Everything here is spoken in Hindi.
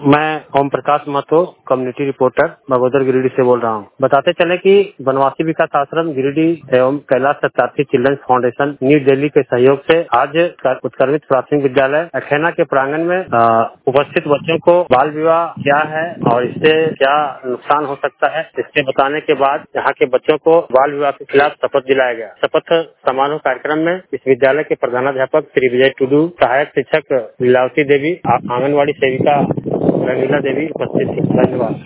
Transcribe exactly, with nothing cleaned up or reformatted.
मैं ओम प्रकाश महतो कम्युनिटी रिपोर्टर बगोदर गिरिडीह से बोल रहा हूँ। बताते चले कि वनवासी विकास आश्रम गिरिडीह एवं Kailash Satyarthi children's foundation New Delhi के सहयोग से आज उत्क्रमित प्राथमिक विद्यालय अखेना के प्रांगण में आ, उपस्थित बच्चों को बाल विवाह क्या है और इससे क्या नुकसान हो सकता है, इसके बताने के बाद यहाँ के बच्चों को बाल विवाह के खिलाफ शपथ दिलाया गया। शपथ समारोह कार्यक्रम में इस विद्यालय के प्रधानाध्यापक श्री विजय टुडू, सहायक शिक्षक लीलावती देवी, आंगनबाड़ी सेविका रंगीला देवी उपस्थित थी। धन्यवाद।